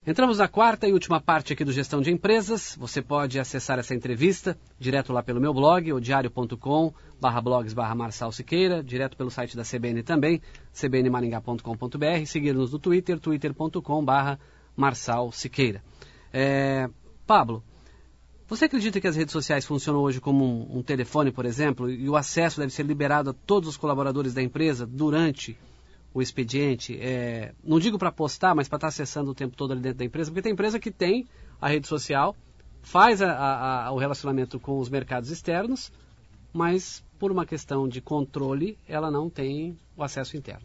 Entramos na quarta e última parte aqui do Gestão de Empresas. Você pode acessar essa entrevista direto lá pelo meu blog, o diario.com/blogs/Marçal Siqueira, direto pelo site da CBN também, cbnmaringá.com.br, seguir-nos no Twitter, twitter.com/Marçal Siqueira. Pablo, você acredita que as redes sociais funcionam hoje como um telefone, por exemplo, e o acesso deve ser liberado a todos os colaboradores da empresa durante o expediente? Não digo para postar, mas para estar acessando o tempo todo ali dentro da empresa, porque tem empresa que tem a rede social, faz o relacionamento com os mercados externos, mas por uma questão de controle, ela não tem o acesso interno.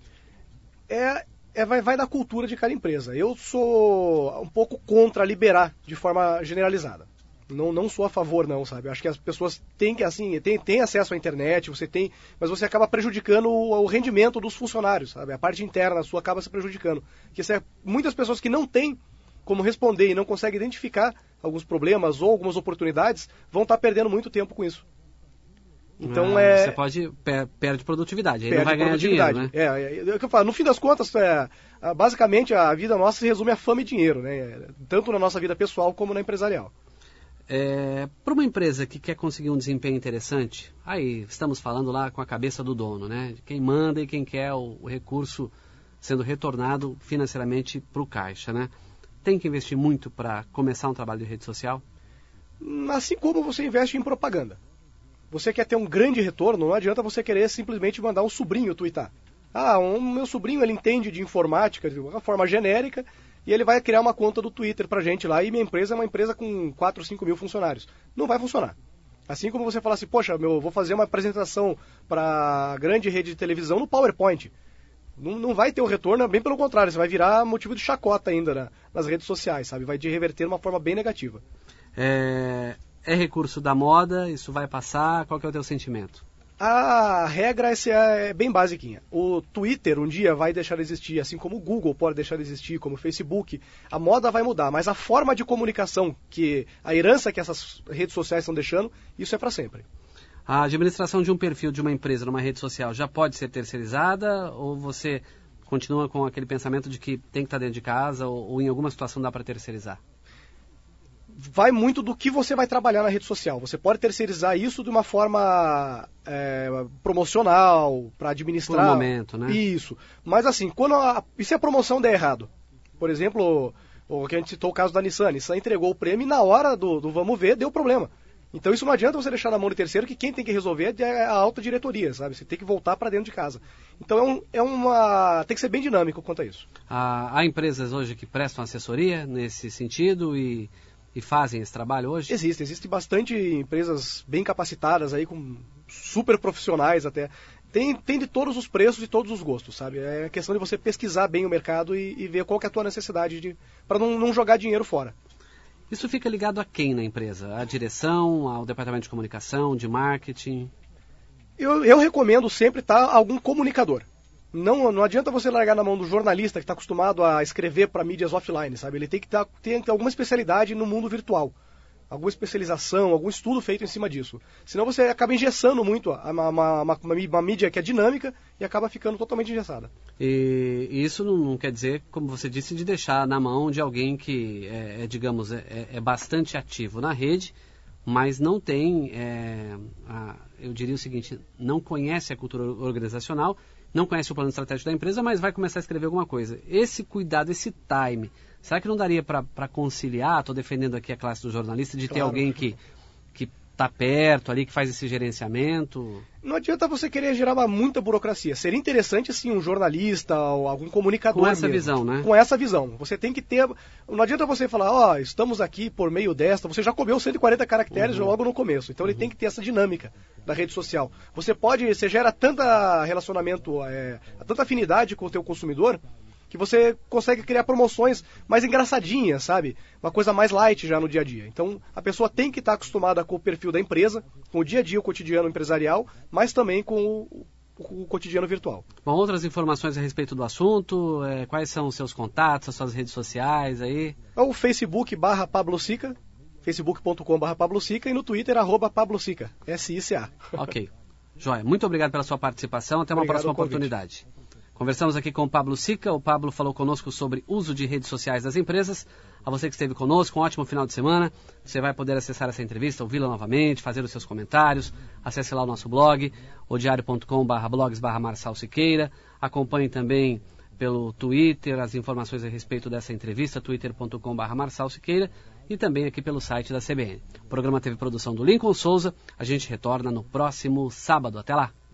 Vai da cultura de cada empresa. Eu sou um pouco contra liberar de forma generalizada. Não sou a favor, não, sabe? Eu acho que as pessoas têm acesso à internet, mas você acaba prejudicando o rendimento dos funcionários, sabe? A parte interna sua acaba se prejudicando. Porque muitas pessoas que não têm como responder e não conseguem identificar alguns problemas ou algumas oportunidades vão estar perdendo muito tempo com isso. Então Você perde produtividade, aí não vai ganhar dinheiro, né? É o que eu falo, no fim das contas, basicamente a vida nossa se resume a fama e dinheiro, né? Tanto na nossa vida pessoal como na empresarial. Para uma empresa que quer conseguir um desempenho interessante, aí estamos falando lá com a cabeça do dono, né? De quem manda e quem quer o recurso sendo retornado financeiramente para o caixa, né? Tem que investir muito para começar um trabalho de rede social? Assim como você investe em propaganda. Você quer ter um grande retorno, não adianta você querer simplesmente mandar um sobrinho twittar. O meu sobrinho ele entende de informática de uma forma genérica e ele vai criar uma conta do Twitter pra gente lá e minha empresa é uma empresa com 4 ou 5 mil funcionários. Não vai funcionar. Assim como você falar assim, poxa, eu vou fazer uma apresentação para grande rede de televisão no PowerPoint. Não vai ter o retorno, bem pelo contrário, você vai virar motivo de chacota ainda nas redes sociais, sabe? Vai te reverter de uma forma bem negativa. É recurso da moda, isso vai passar, qual que é o teu sentimento? A regra é bem basiquinha. O Twitter um dia vai deixar de existir, assim como o Google pode deixar de existir, como o Facebook. A moda vai mudar, mas a forma de comunicação, a herança que essas redes sociais estão deixando, isso é para sempre. A administração de um perfil de uma empresa numa rede social já pode ser terceirizada ou você continua com aquele pensamento de que tem que estar dentro de casa ou em alguma situação dá para terceirizar? Vai muito do que você vai trabalhar na rede social. Você pode terceirizar isso de uma forma promocional, para administrar. Por um momento, né? Isso. Mas assim, e se a promoção der errado? Por exemplo, o que a gente citou o caso da Nissan. A Nissan entregou o prêmio e na hora do vamos ver, deu problema. Então isso não adianta você deixar na mão de terceiro, que quem tem que resolver é a alta diretoria, sabe? Você tem que voltar para dentro de casa. Então tem que ser bem dinâmico quanto a isso. Há empresas hoje que prestam assessoria nesse sentido e fazem esse trabalho hoje? Existe bastante empresas bem capacitadas aí, com super profissionais até. Tem de todos os preços e todos os gostos, sabe? É questão de você pesquisar bem o mercado e ver qual que é a tua necessidade para não jogar dinheiro fora. Isso fica ligado a quem na empresa? A direção, ao departamento de comunicação, de marketing? Eu recomendo sempre algum comunicador. Não adianta você largar na mão do jornalista que está acostumado a escrever para mídias offline, sabe? Ele tem que ter alguma especialidade no mundo virtual. Alguma especialização, algum estudo feito em cima disso. Senão você acaba engessando muito uma mídia que é dinâmica e acaba ficando totalmente engessada. E isso não quer dizer, como você disse, de deixar na mão de alguém que é bastante ativo na rede, mas não tem, eu diria o seguinte, não conhece a cultura organizacional, não conhece o plano estratégico da empresa, mas vai começar a escrever alguma coisa. Esse cuidado, esse time, será que não daria para conciliar? Estou defendendo aqui a classe do jornalista, de ter alguém que está perto ali, que faz esse gerenciamento? Não adianta você querer gerar muita burocracia. Seria interessante, sim, um jornalista ou algum comunicador com essa visão, né? Com essa visão. Você tem que ter... Não adianta você falar, estamos aqui por meio desta... Você já comeu 140 caracteres logo no começo. Então ele tem que ter essa dinâmica da rede social. Você gera tanto relacionamento, tanta afinidade com o teu consumidor, que você consegue criar promoções mais engraçadinhas, sabe? Uma coisa mais light já no dia a dia. Então, a pessoa tem que estar acostumada com o perfil da empresa, com o dia a dia, o cotidiano empresarial, mas também com o cotidiano virtual. Bom, outras informações a respeito do assunto, quais são os seus contatos, as suas redes sociais aí? O Facebook /PabloSica, facebook.com/PabloSica e no Twitter @PabloSica, SICA. Ok. Joia, muito obrigado pela sua participação, até uma próxima oportunidade. Conversamos aqui com o Pablo Sica. O Pablo falou conosco sobre uso de redes sociais das empresas. A você que esteve conosco, um ótimo final de semana. Você vai poder acessar essa entrevista, ouvi-la novamente, fazer os seus comentários. Acesse lá o nosso blog, odiario.com/blogs/Marçal Siqueira. Acompanhe também pelo Twitter as informações a respeito dessa entrevista, twitter.com/Marçal Siqueira, e também aqui pelo site da CBN. O programa teve produção do Lincoln Souza. A gente retorna no próximo sábado. Até lá!